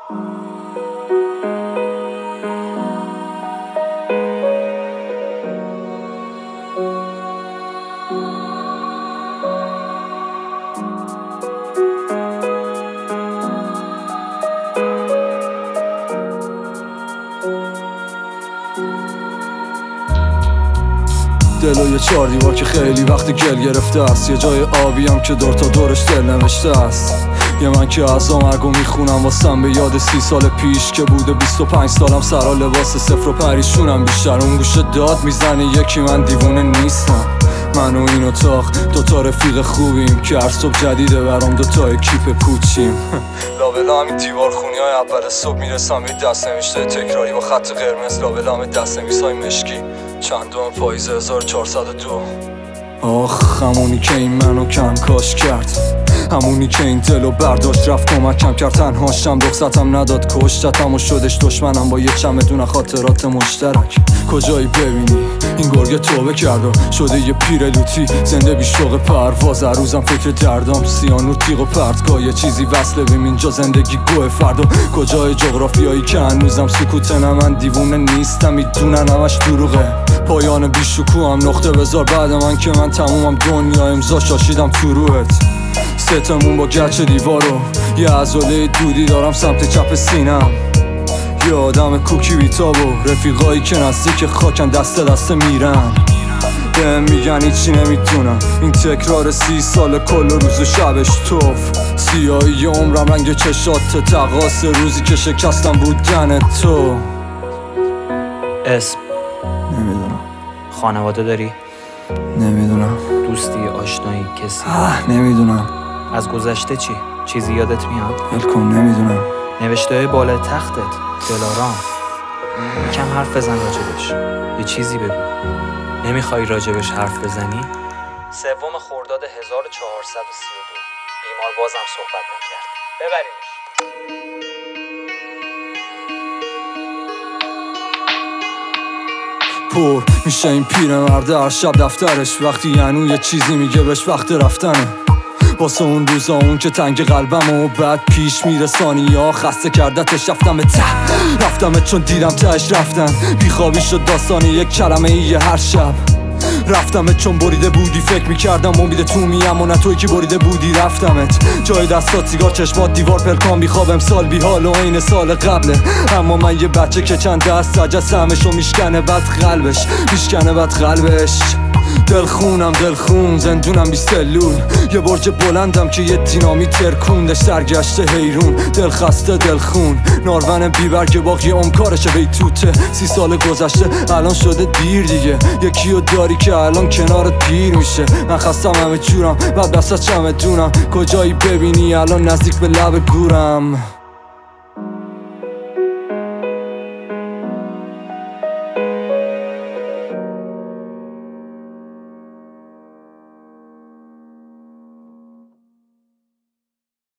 دل و یه چار دیوار که خیلی وقت گل گرفته است، یه جای آبی هم که دور تا دورش دل نوشته است. یه من که از مرگو میخونم واسم به یاد 30 سال پیش که بوده 25 سالم، سرا لباس صفر و پریشونم، بیشتر اون گوشه داد میزنه یکی من دیوونه نیستم. من و این اتاق دوتا رفیق خوبیم که هر صبح جدیده برام دوتای کیپ پوچیم. لابلا همین دیوار خونی های اول صبح میرسم به دست نوشته تکراری با خط قرمز، لابلا همه دست نویس های مشکی، چندم پاییز 1402. آخ همونی که این منو کنکاش کرد، همونی که این دلو برداشت رفت کمکم کرد، تنهاشم رخصتم نداد کشتتم و شدش دشمنم با یه چمدون خاطرات مشترک. کجایی ببینی این گرگه توبه کرد و شده یه پیر لوتی، زنده بی شوق پرواز، هر روزم فکر دردام، سیانور تیغ و پرتگاه، یه چیزی وصله بیم اینجا زندگی گوه فردا. کجای جغرافیایی که هنوزم سکوته، نه من دیوونه نیستم میدونن همش دروغه. پایان بیشکو هم نقطه بذار بعد من که من تمومم، دنیا امضا شاشیدم تو روحت. ستمون با گچ دیوارو، یه عضله دودی دارم سمت چپ سینم، یه آدم کوکی بیتاب و رفیقایی که نزدیک خاکن دست دست میرن. بهم میگن هیچی نمیتونم، این تکرار 30 سال کل روز و شبش توف. سیاهی عمرم رنگ چشات تقاس روزی که شکستم بودن تو. اسم نمیدونم. خانواده داری؟ نمیدونم. دوستی، آشنایی، کسی؟ نمیدونم. از گذشته چی؟ چیزی یادت میاد؟ الکن نمیدونم. نوشته های بالای تختت، دلارام. کم حرف بزن راجبش، یه چیزی بگو. نمیخوای راجبش حرف بزنی؟ 3 خرداد 1432 بیمار بازم صحبت نکرد. ببرینش. پر میشه این پیرمرد هر شب دفترش، وقتی یعنی یه چیزی میگه بهش وقت رفتنه. واسه اون روزا اون که تنگ قلبم و بعد پیش میره ثانیه‌ها خسته کردتش، رفتم چون دیدم تهش رفتن. بیخوابی شد داستانی یک کلمه ایه هر شب. رفتمت چون بریده بودی، فکر میکردم امید تو میم و نه توی که بریده بودی. رفتمت جای دستات سیگار، چشمات دیوار، پلکان بیخواب، امسال بیحال و این سال قبله. اما من یه بچه که چند دست عجز همشو میشکنه بد قلبش. دلخون زندونم بی سلول، یه برج بلندم که یه دینامیت ترکوندش، سرگشته حیرون، دل خسته دلخون، نارون بیبرگ باقی کارشه بیتوته. 30 سال گذشته الان شده دیر دیگه، یکیو داری که الان کنارت پیر میشه. من خستم همه جورم بعد بسات چمدونم، کجایی ببینی الان نزدیک به لب گورم.